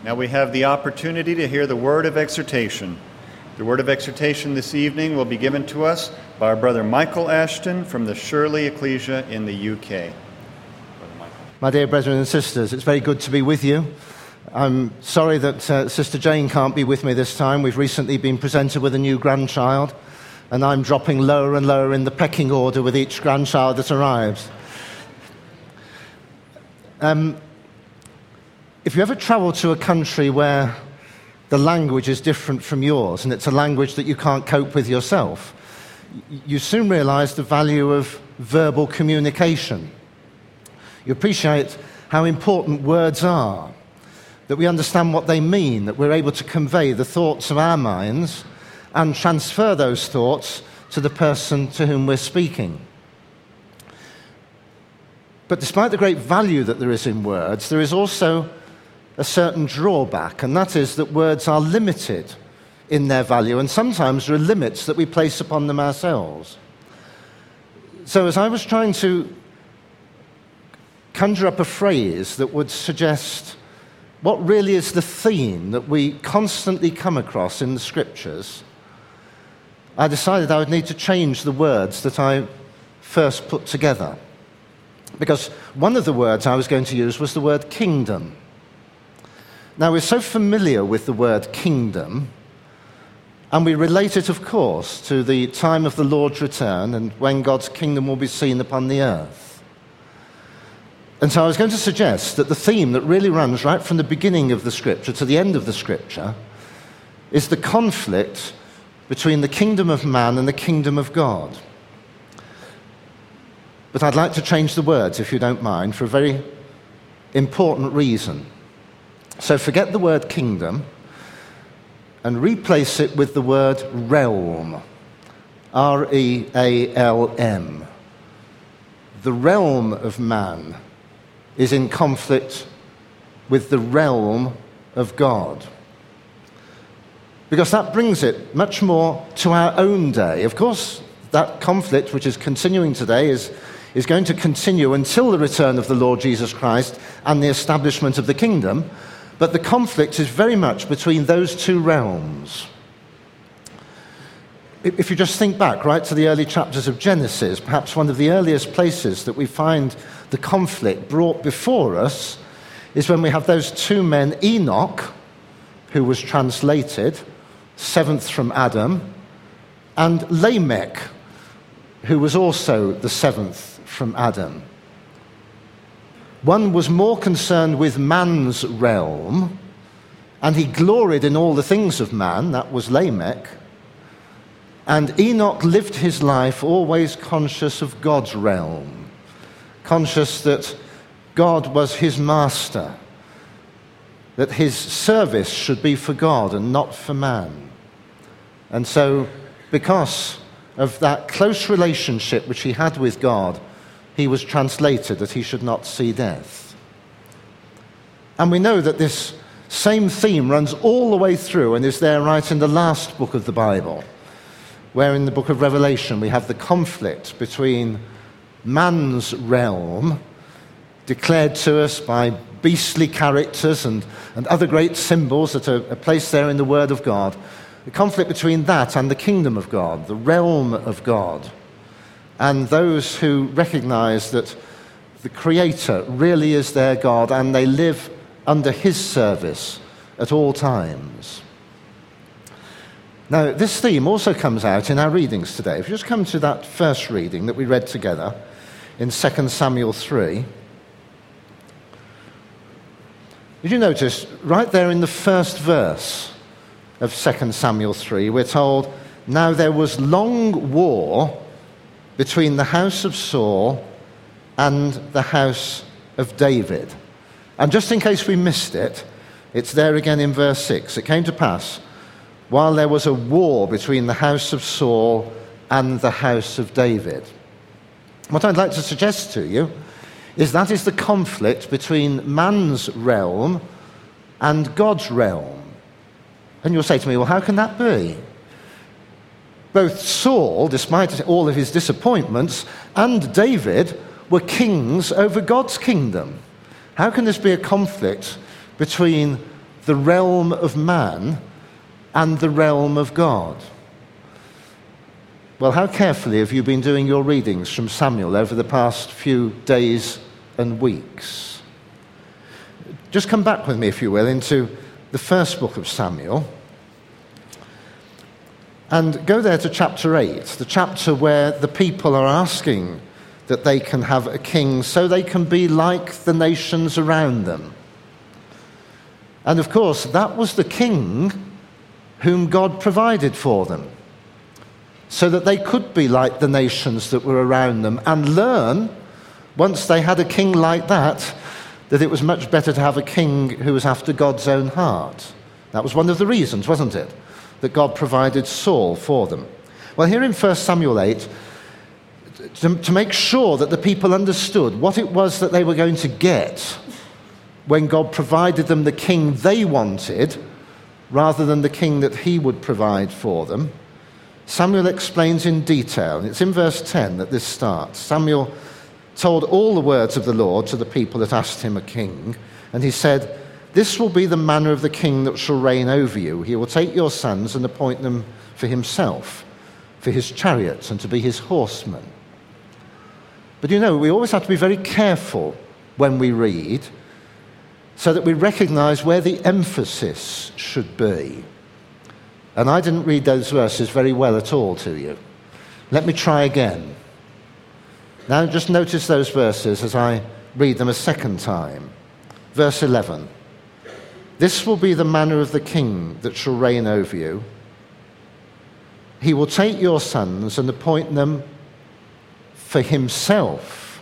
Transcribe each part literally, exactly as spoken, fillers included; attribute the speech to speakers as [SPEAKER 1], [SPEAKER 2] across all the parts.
[SPEAKER 1] Now we have the opportunity to hear the word of exhortation. The word of exhortation this evening will be given to us by our brother Michael Ashton from the Shirley Ecclesia in the U K.
[SPEAKER 2] My dear brethren and sisters, it's very good to be with you. I'm sorry that uh, Sister Jane can't be with me this time. We've recently been presented with a new grandchild, and I'm dropping lower and lower in the pecking order with each grandchild that arrives. Um, if you ever travel to a country where the language is different from yours, and it's a language that you can't cope with yourself, you soon realize the value of verbal communication. You appreciate how important words are, that we understand what they mean, that we're able to convey the thoughts of our minds and transfer those thoughts to the person to whom we're speaking. But despite the great value that there is in words, there is also a certain drawback, and that is that words are limited in their value, and sometimes there are limits that we place upon them ourselves. So as I was trying to conjure up a phrase that would suggest what really is the theme that we constantly come across in the Scriptures, I decided I would need to change the words that I first put together. Because one of the words I was going to use was the word kingdom. Now, we're so familiar with the word kingdom, and we relate it, of course, to the time of the Lord's return and when God's kingdom will be seen upon the earth. And so I was going to suggest that the theme that really runs right from the beginning of the Scripture to the end of the Scripture is the conflict between the kingdom of man and the kingdom of God. But I'd like to change the words, if you don't mind, for a very important reason. So forget the word kingdom and replace it with the word realm, R E A L M. The realm of man is in conflict with the realm of God. Because that brings it much more to our own day. Of course, that conflict, which is continuing today, is, is going to continue until the return of the Lord Jesus Christ and the establishment of the kingdom. But the conflict is very much between those two realms. If you just think back right to the early chapters of Genesis, perhaps one of the earliest places that we find the conflict brought before us is when we have those two men, Enoch, who was translated, seventh from Adam, and Lamech, who was also the seventh from Adam. One was more concerned with man's realm, and he gloried in all the things of man, that was Lamech. And Enoch lived his life always conscious of God's realm, conscious that God was his master, that his service should be for God and not for man. And so, because of that close relationship which he had with God, he was translated that he should not see death. And we know that this same theme runs all the way through and is there right in the last book of the Bible, where in the book of Revelation we have the conflict between man's realm, declared to us by beastly characters and, and other great symbols that are, are placed there in the Word of God, the conflict between that and the kingdom of God, the realm of God, and those who recognize that the Creator really is their God and they live under his service at all times. Now, this theme also comes out in our readings today. If you just come to that first reading that we read together in Second Samuel three, did you notice right there in the first verse of Second Samuel three, we're told, "Now there was long war between the house of Saul and the house of David." And just in case we missed it, it's there again in verse six. "It came to pass, while there was a war between the house of Saul and the house of David." What I'd like to suggest to you is that is the conflict between man's realm and God's realm. And you'll say to me, well, how can that be? Both Saul, despite all of his disappointments, and David were kings over God's kingdom. How can this be a conflict between the realm of man and the realm of God. Well, how carefully have you been doing your readings from Samuel over the past few days and weeks? Just come back with me, if you will, into the first book of Samuel and go there to chapter eight, the chapter where the people are asking that they can have a king so they can be like the nations around them. And of course, that was the king whom God provided for them, so that they could be like the nations that were around them and learn, once they had a king like that, that it was much better to have a king who was after God's own heart. That was one of the reasons, wasn't it, that God provided Saul for them. Well, here in First Samuel eight, to, to make sure that the people understood what it was that they were going to get when God provided them the king they wanted, rather than the king that he would provide for them, Samuel explains in detail, and it's in verse ten that this starts. Samuel told all the words of the Lord to the people that asked him a king, and he said, "This will be the manner of the king that shall reign over you. He will take your sons and appoint them for himself, for his chariots, and to be his horsemen." But you know, we always have to be very careful when we read, so that we recognize where the emphasis should be. And I didn't read those verses very well at all to you. Let me try again. Now just notice those verses as I read them a second time. Verse eleven. "This will be the manner of the king that shall reign over you. He will take your sons and appoint them for himself,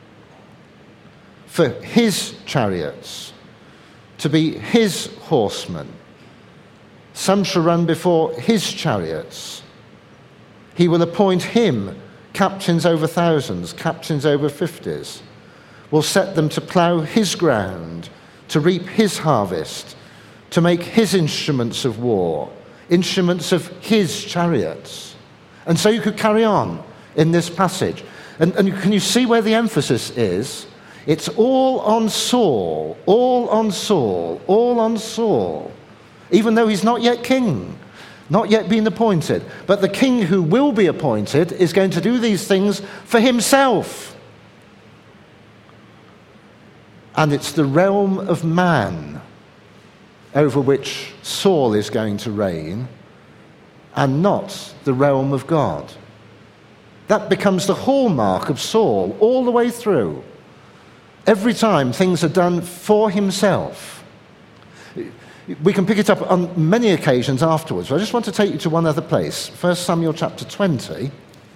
[SPEAKER 2] for his chariots, to be his horsemen. Some shall run before his chariots. He will appoint him captains over thousands, captains over fifties, will set them to plough his ground, to reap his harvest, to make his instruments of war, instruments of his chariots." And so you could carry on in this passage. And, and can you see where the emphasis is? It's all on Saul, all on Saul, all on Saul, even though he's not yet king, not yet been appointed. But the king who will be appointed is going to do these things for himself. And it's the realm of man over which Saul is going to reign, and not the realm of God. That becomes the hallmark of Saul all the way through. Every time things are done for himself. We can pick it up on many occasions afterwards. I just want to take you to one other place. First Samuel chapter twenty.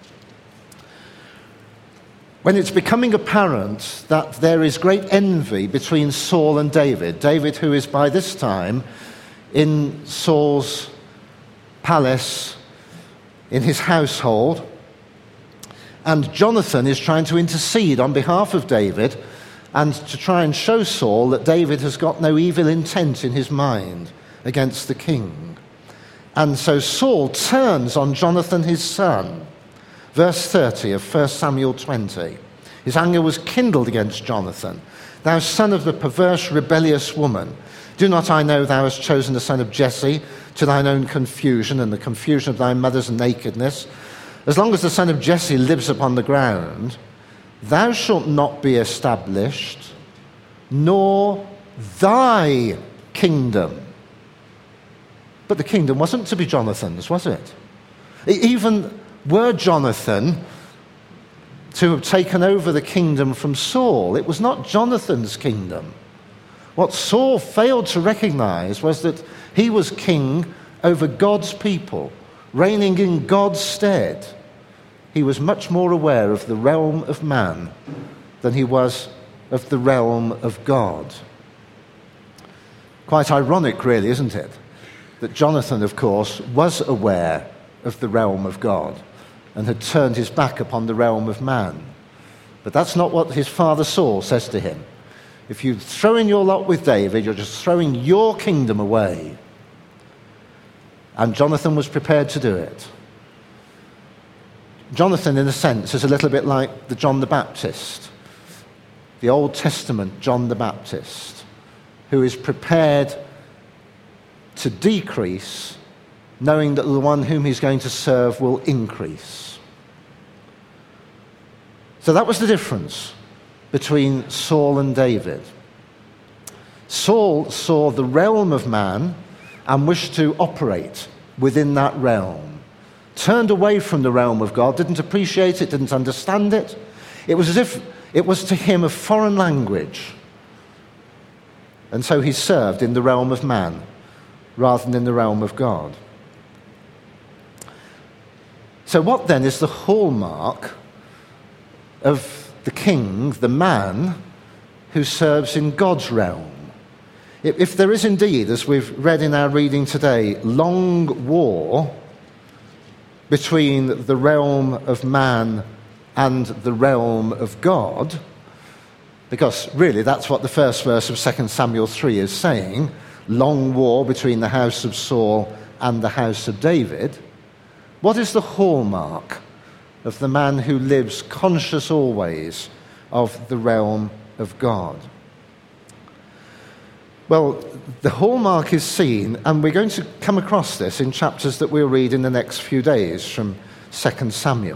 [SPEAKER 2] When it's becoming apparent that there is great envy between Saul and David. David, who is by this time in Saul's palace, in his household. And Jonathan is trying to intercede on behalf of David and to try and show Saul that David has got no evil intent in his mind against the king. And so Saul turns on Jonathan his son. Verse thirty of First Samuel twenty. His anger was kindled against Jonathan. "Thou son of the perverse, rebellious woman, do not I know thou hast chosen the son of Jesse to thine own confusion and the confusion of thy mother's nakedness? As long as the son of Jesse lives upon the ground, thou shalt not be established, nor thy kingdom." But the kingdom wasn't to be Jonathan's, was it? Even were Jonathan to have taken over the kingdom from Saul, it was not Jonathan's kingdom. What Saul failed to recognize was that he was king over God's people, reigning in God's stead. He was much more aware of the realm of man than he was of the realm of God. Quite ironic, really, isn't it? That Jonathan, of course, was aware of the realm of God and had turned his back upon the realm of man. But that's not what his father Saul says to him. If you throw in your lot with David, you're just throwing your kingdom away. And Jonathan was prepared to do it. Jonathan, in a sense, is a little bit like the John the Baptist, the Old Testament John the Baptist, who is prepared to decrease, knowing that the one whom he's going to serve will increase. So that was the difference between Saul and David. Saul saw the realm of man and wished to operate within that realm. Turned away from the realm of God, didn't appreciate it, didn't understand it. It was as if it was to him a foreign language. And so he served in the realm of man rather than in the realm of God. So what then is the hallmark of the king, the man, who serves in God's realm? If there is indeed, as we've read in our reading today, long war between the realm of man and the realm of God, because really that's what the first verse of Second Samuel three is saying, long war between the house of Saul and the house of David, what is the hallmark of the man who lives conscious always of the realm of God? Well, the hallmark is seen, and we're going to come across this in chapters that we'll read in the next few days from Second Samuel.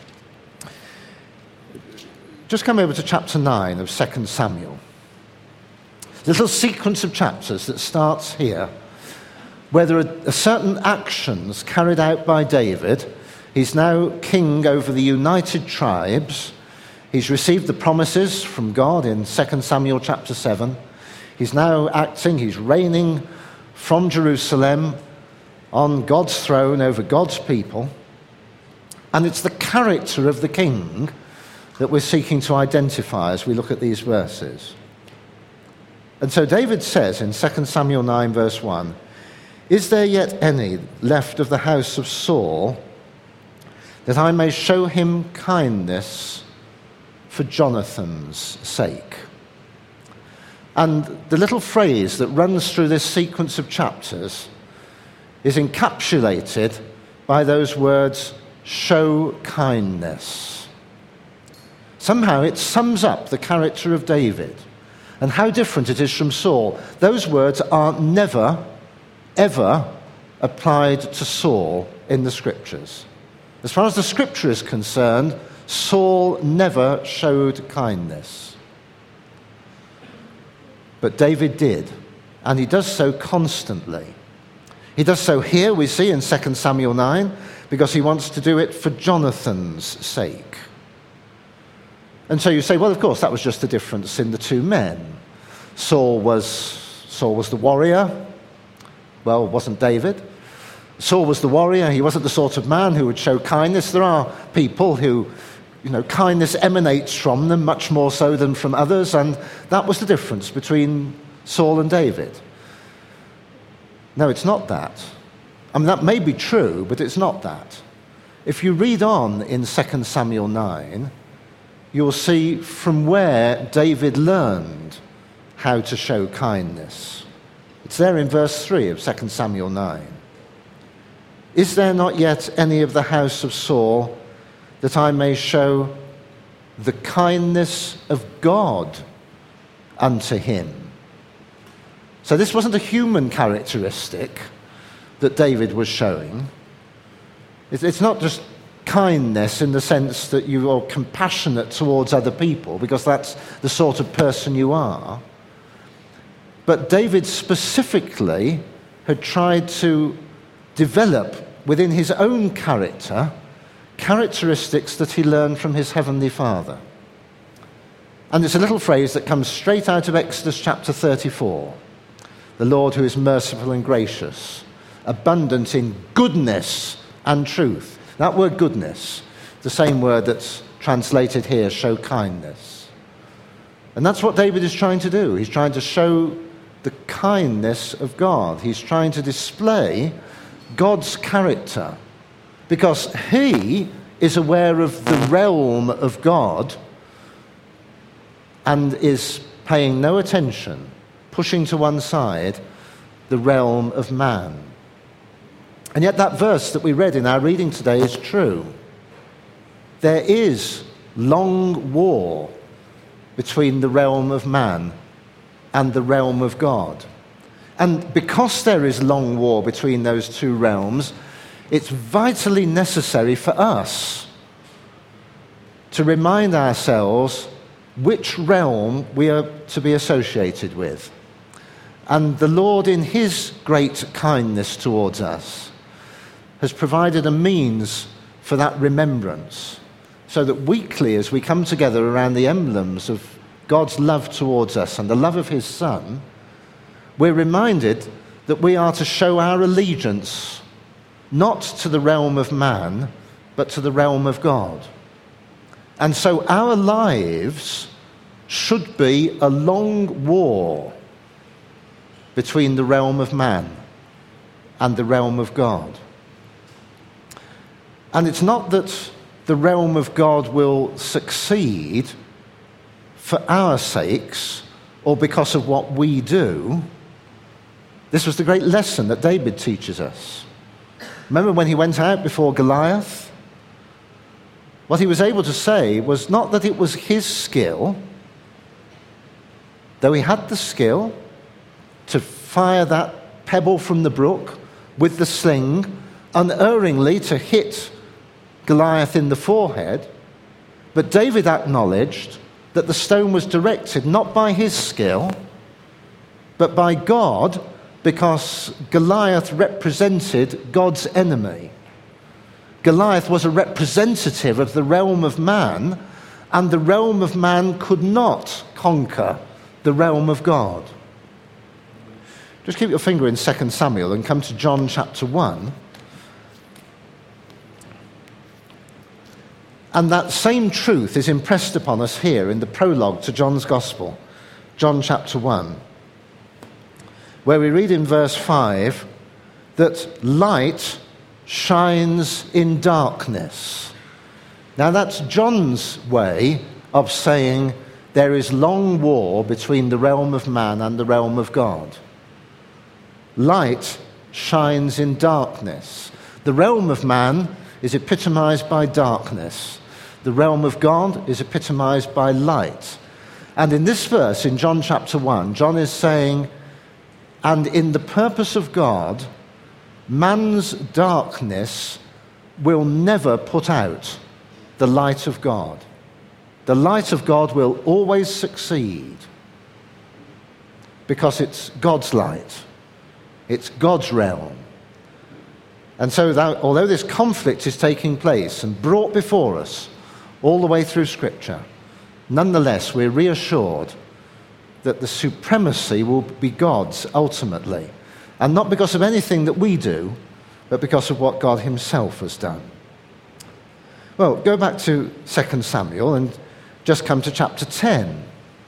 [SPEAKER 2] Just come over to chapter nine of Second Samuel. Little sequence of chapters that starts here, where there are certain actions carried out by David. He's now king over the united tribes. He's received the promises from God in Second Samuel chapter seven. He's now acting, he's reigning from Jerusalem on God's throne over God's people. And it's the character of the king that we're seeking to identify as we look at these verses. And so David says in Second Samuel nine verse one, "Is there yet any left of the house of Saul, that I may show him kindness for Jonathan's sake?" And the little phrase that runs through this sequence of chapters is encapsulated by those words, show kindness. Somehow it sums up the character of David and how different it is from Saul. Those words are never, ever applied to Saul in the Scriptures. As far as the Scripture is concerned, Saul never showed kindness. But David did, and he does so constantly. He does so here, we see in Second Samuel nine, because he wants to do it for Jonathan's sake. And so you say, well, of course, that was just the difference in the two men. Saul was, Saul was the warrior. Well, wasn't David. Saul was the warrior. He wasn't the sort of man who would show kindness. There are people who, you know, kindness emanates from them much more so than from others, and that was the difference between Saul and David. No, it's not that. I mean, that may be true, but it's not that. If you read on in Second Samuel nine, you'll see from where David learned how to show kindness. It's there in verse three of Second Samuel nine. "Is there not yet any of the house of Saul, that I may show the kindness of God unto him?" So this wasn't a human characteristic that David was showing. It's not just kindness in the sense that you are compassionate towards other people, because that's the sort of person you are. But David specifically had tried to develop within his own character characteristics that he learned from his heavenly Father. And it's a little phrase that comes straight out of Exodus chapter thirty-four. "The Lord who is merciful and gracious, abundant in goodness and truth." That word goodness, the same word that's translated here, show kindness. And that's what David is trying to do. He's trying to show the kindness of God. He's trying to display God's character, because he is aware of the realm of God and is paying no attention, pushing to one side the realm of man. And yet that verse that we read in our reading today is true. There is long war between the realm of man and the realm of God. And because there is long war between those two realms, it's vitally necessary for us to remind ourselves which realm we are to be associated with. And the Lord, in his great kindness towards us, has provided a means for that remembrance, so that weekly, as we come together around the emblems of God's love towards us and the love of his Son, we're reminded that we are to show our allegiance not to the realm of man, but to the realm of God. And so our lives should be a long war between the realm of man and the realm of God. And it's not that the realm of God will succeed for our sakes or because of what we do. This was the great lesson that David teaches us. Remember when he went out before Goliath? What he was able to say was not that it was his skill, though he had the skill to fire that pebble from the brook with the sling, unerringly to hit Goliath in the forehead, but David acknowledged that the stone was directed not by his skill, but by God, because Goliath represented God's enemy. Goliath was a representative of the realm of man, and the realm of man could not conquer the realm of God. Just keep your finger in Second Samuel and come to John chapter one. And that same truth is impressed upon us here in the prologue to John's Gospel, John chapter one, where we read in verse five that light shines in darkness. Now that's John's way of saying there is long war between the realm of man and the realm of God. Light shines in darkness. The realm of man is epitomized by darkness. The realm of God is epitomized by light. And in this verse, in John chapter one, John is saying, and in the purpose of God, man's darkness will never put out the light of God. The light of God will always succeed because it's God's light. It's God's realm. And so that, although this conflict is taking place and brought before us all the way through Scripture, nonetheless we're reassured that the supremacy will be God's ultimately. And not because of anything that we do, but because of what God himself has done. Well, go back to Second Samuel and just come to chapter ten.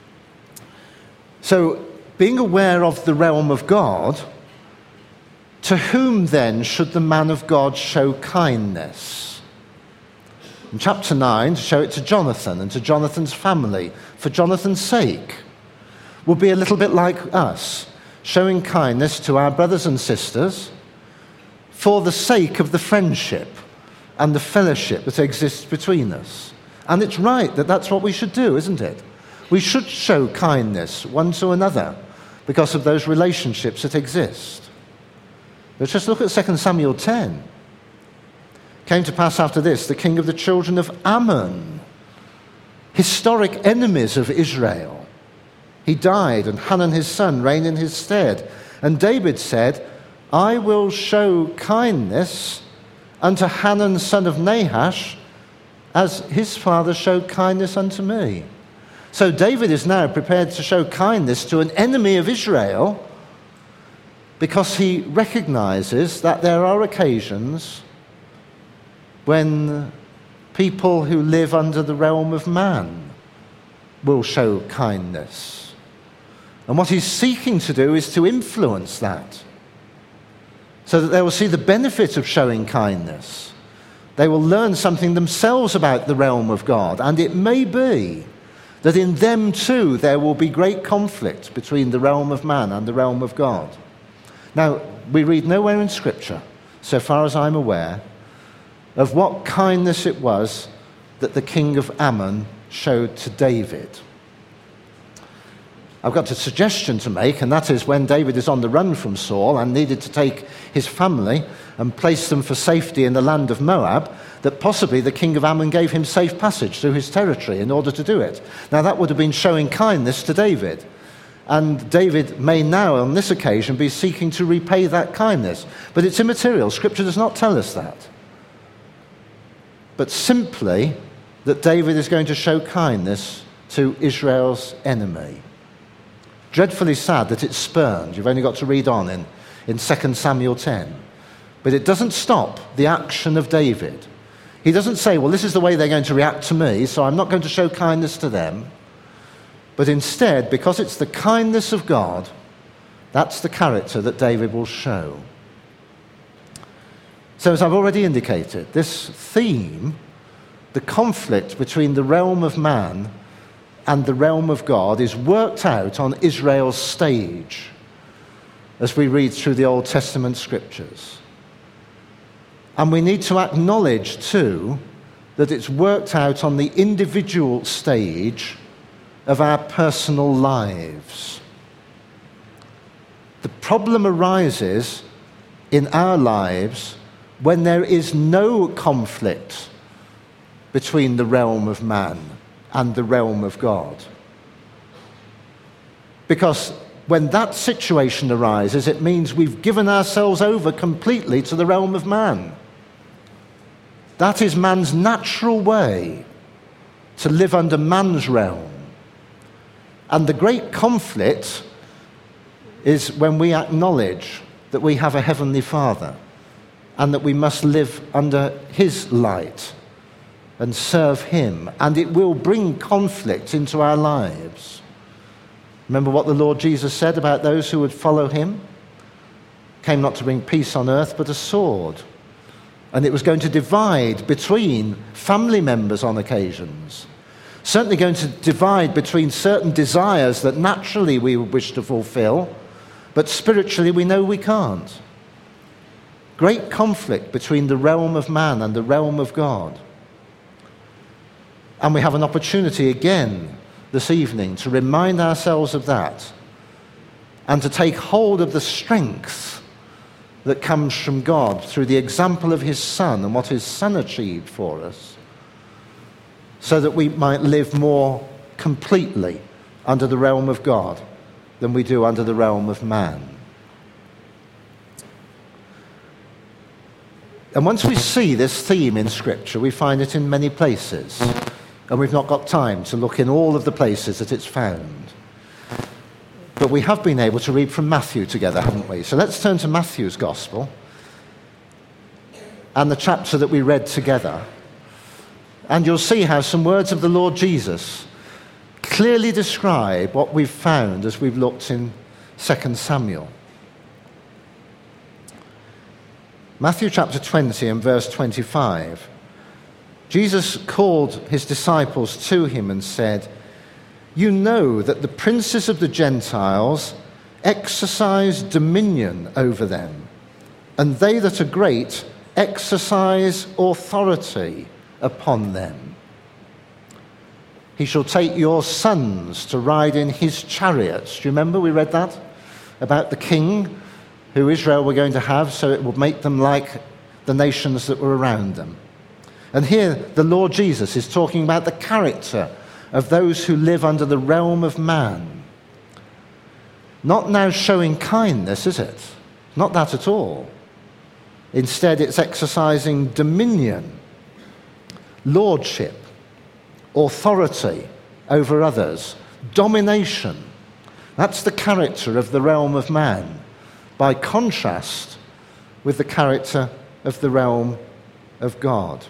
[SPEAKER 2] So, being aware of the realm of God, to whom then should the man of God show kindness? In chapter nine, to show it to Jonathan and to Jonathan's family, for Jonathan's sake, would be a little bit like us, showing kindness to our brothers and sisters for the sake of the friendship and the fellowship that exists between us. And it's right that that's what we should do, isn't it? We should show kindness one to another because of those relationships that exist. Let's just look at Second Samuel ten. Came to pass after this, the king of the children of Ammon, historic enemies of Israel. He died, and Hanun his son reigned in his stead. And David said, I will show kindness unto Hanun son of Nahash, as his father showed kindness unto me. So David is now prepared to show kindness to an enemy of Israel because he recognizes that there are occasions when people who live under the realm of man will show kindness. And what he's seeking to do is to influence that so that they will see the benefit of showing kindness. They will learn something themselves about the realm of God. And it may be that in them too there will be great conflict between the realm of man and the realm of God. Now, we read nowhere in Scripture, so far as I'm aware, of what kindness it was that the king of Ammon showed to David. I've got a suggestion to make, and that is when David is on the run from Saul and needed to take his family and place them for safety in the land of Moab, that possibly the king of Ammon gave him safe passage through his territory in order to do it. Now, that would have been showing kindness to David. And David may now, on this occasion, be seeking to repay that kindness. But it's immaterial. Scripture does not tell us that. But simply that David is going to show kindness to Israel's enemy. Dreadfully sad that it's spurned. You've only got to read on in, in Second Samuel ten. But it doesn't stop the action of David. He doesn't say, well, this is the way they're going to react to me, so I'm not going to show kindness to them. But instead, because it's the kindness of God, that's the character that David will show. So as I've already indicated, this theme, the conflict between the realm of man and the realm of God, is worked out on Israel's stage as we read through the Old Testament scriptures. And we need to acknowledge, too, that it's worked out on the individual stage of our personal lives. The problem arises in our lives when there is no conflict between the realm of man and the realm of God. Because when that situation arises, it means we've given ourselves over completely to the realm of man. That is man's natural way to live under man's realm. And the great conflict is when we acknowledge that we have a heavenly Father and that we must live under his light and serve him, and it will bring conflict into our lives. Remember what the Lord Jesus said about those who would follow him? Came not to bring peace on earth, but a sword. And it was going to divide between family members on occasions. Certainly going to divide between certain desires that naturally we would wish to fulfill, but spiritually we know we can't. Great conflict between the realm of man and the realm of God. And we have an opportunity again this evening to remind ourselves of that and to take hold of the strength that comes from God through the example of his Son and what his Son achieved for us, so that we might live more completely under the realm of God than we do under the realm of man. And once we see this theme in Scripture, we find it in many places. And we've not got time to look in all of the places that it's found. But we have been able to read from Matthew together, haven't we? So let's turn to Matthew's Gospel and the chapter that we read together. And you'll see how some words of the Lord Jesus clearly describe what we've found as we've looked in Second Samuel. Matthew chapter twenty and verse twenty-five. Jesus called his disciples to him and said, "You know that the princes of the Gentiles exercise dominion over them, and they that are great exercise authority upon them. He shall take your sons to ride in his chariots." Do you remember we read that? About the king who Israel were going to have, so it would make them like the nations that were around them. And here the Lord Jesus is talking about the character of those who live under the realm of man. Not now showing kindness, is it? Not that at all. Instead, it's exercising dominion, lordship, authority over others, domination. That's the character of the realm of man, by contrast with the character of the realm of God.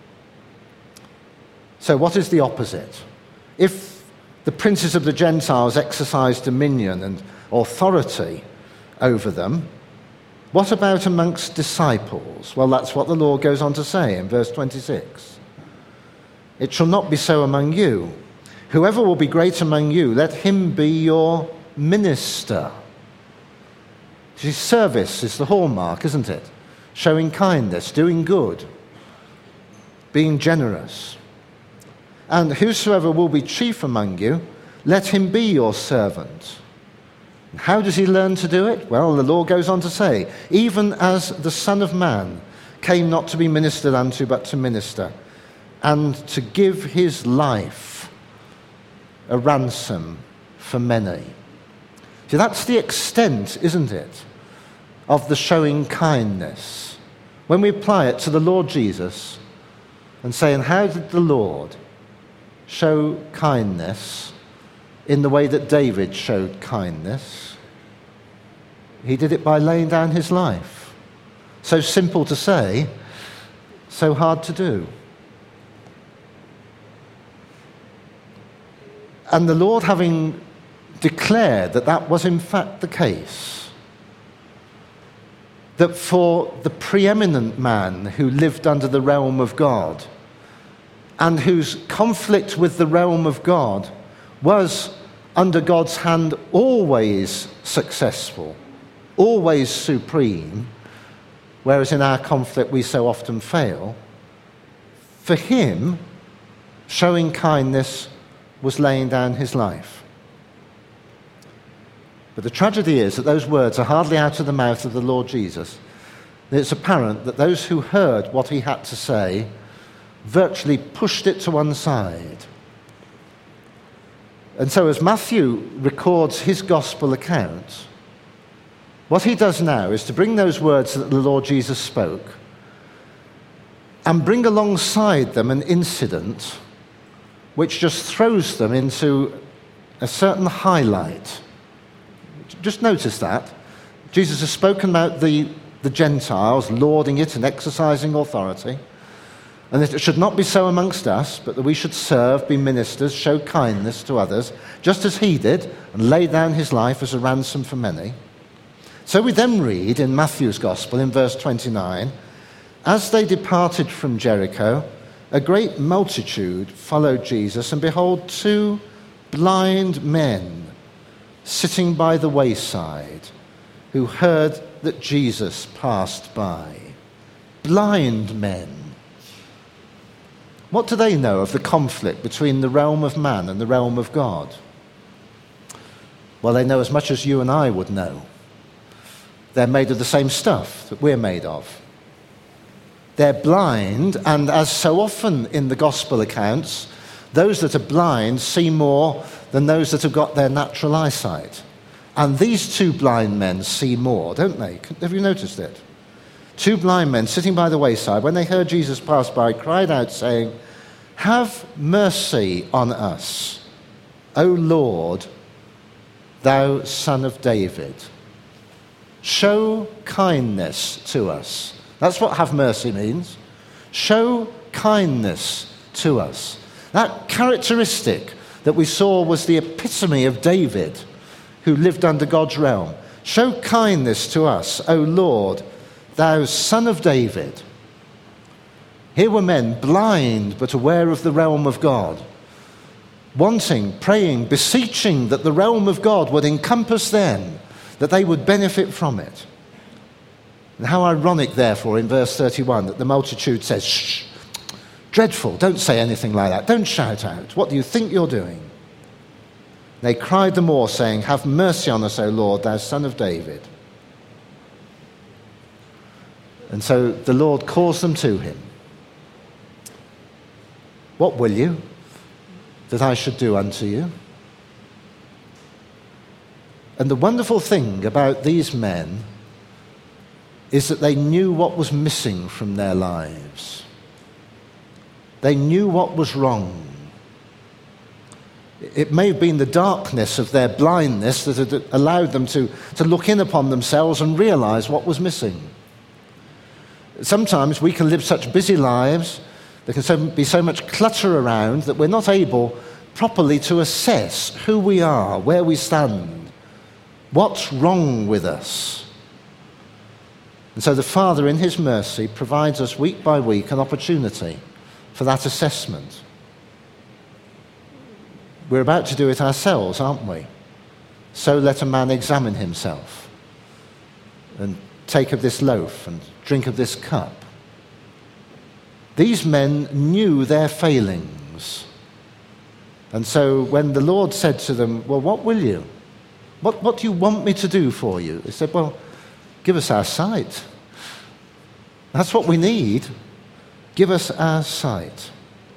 [SPEAKER 2] So what is the opposite? If the princes of the Gentiles exercise dominion and authority over them, what about amongst disciples? Well, that's what the Lord goes on to say in verse twenty-six. "It shall not be so among you. Whoever will be great among you, let him be your minister." See, service is the hallmark, isn't it? Showing kindness, doing good, being generous. "And whosoever will be chief among you, let him be your servant. How does he learn to do it? Well, the law goes on to say, even as the Son of Man came not to be ministered unto, but to minister, and to give his life a ransom for many. See, that's the extent, isn't it, of the showing kindness. When we apply it to the Lord Jesus and say, and how did the Lord show kindness in the way that David showed kindness? He did it by laying down his life. So simple to say, so hard to do. And the Lord, having declared that that was in fact the case, that for the preeminent man who lived under the realm of God and whose conflict with the realm of God was under God's hand always successful, always supreme, whereas in our conflict we so often fail, for him, showing kindness was laying down his life. But the tragedy is that those words are hardly out of the mouth of the Lord Jesus. It's apparent that those who heard what he had to say virtually pushed it to one side. And so as Matthew records his gospel account, what he does now is to bring those words that the Lord Jesus spoke and bring alongside them an incident which just throws them into a certain highlight. Just notice that. Jesus has spoken about the, the Gentiles lording it and exercising authority, and that it should not be so amongst us, but that we should serve, be ministers, show kindness to others, just as he did, and lay down his life as a ransom for many. So we then read in Matthew's Gospel, in verse twenty-nine, as they departed from Jericho, a great multitude followed Jesus, and behold, two blind men sitting by the wayside, who heard that Jesus passed by. Blind men. What do they know of the conflict between the realm of man and the realm of God? Well, they know as much as you and I would know. They're made of the same stuff that we're made of. They're blind, and as so often in the gospel accounts, those that are blind see more than those that have got their natural eyesight. And these two blind men see more, don't they? Have you noticed it? Two blind men sitting by the wayside, when they heard Jesus pass by, cried out, saying, "Have mercy on us, O Lord, thou Son of David. Show kindness to us." That's what have mercy means. Show kindness to us. That characteristic that we saw was the epitome of David, who lived under God's realm. Show kindness to us, O Lord, thou Son of David. Here were men blind but aware of the realm of God, wanting, praying, beseeching that the realm of God would encompass them, that they would benefit from it. And how ironic, therefore, in verse thirty-one, that the multitude says, "Shh, dreadful, don't say anything like that, don't shout out. What do you think you're doing?" They cried the more, saying, "Have mercy on us, O Lord, thou Son of David." And so the Lord calls them to him. "What will you that I should do unto you?" And the wonderful thing about these men is that they knew what was missing from their lives. They knew what was wrong. It may have been the darkness of their blindness that had allowed them to, to look in upon themselves and realize what was missing. Sometimes we can live such busy lives, there can so, be so much clutter around that we're not able properly to assess who we are, where we stand, what's wrong with us. And so the Father, in his mercy, provides us week by week an opportunity for that assessment. We're about to do it ourselves, aren't we? So let a man examine himself and take of this loaf and drink of this cup. These men knew their failings, And so when the Lord said to them, well, what will you? What, what do you want me to do for you? They said, well, give us our sight. That's what we need. Give us our sight.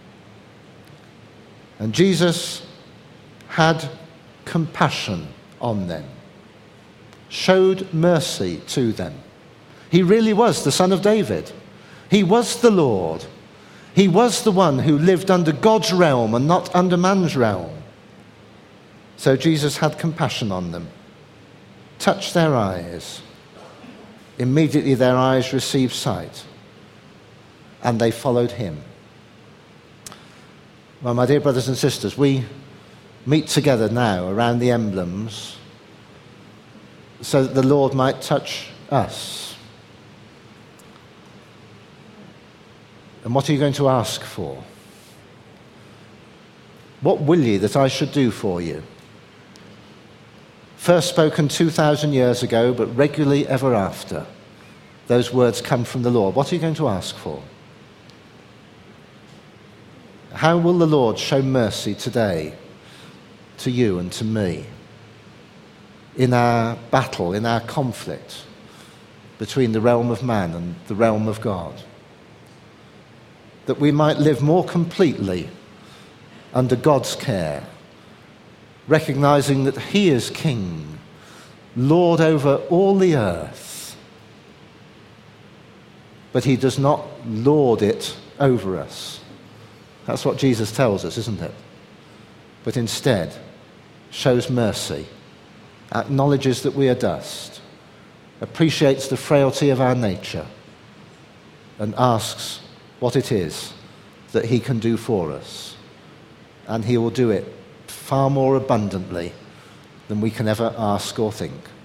[SPEAKER 2] And Jesus had compassion on them, showed mercy to them. He really was the Son of David. He was the Lord. He was the one who lived under God's realm and not under man's realm. So Jesus had compassion on them, touched their eyes. Immediately their eyes received sight, and they followed him. Well, my dear brothers and sisters, we meet together now around the emblems so that the Lord might touch us. And what are you going to ask for? What will ye that I should do for you? First spoken two thousand years ago, but regularly ever after. Those words come from the Lord. What are you going to ask for? How will the Lord show mercy today to you and to me in our battle, in our conflict between the realm of man and the realm of God? That we might live more completely under God's care, recognizing that he is King, Lord over all the earth, but he does not lord it over us. That's what Jesus tells us, isn't it? But instead shows mercy, acknowledges that we are dust, appreciates the frailty of our nature, and asks what it is that he can do for us. And he will do it far more abundantly than we can ever ask or think.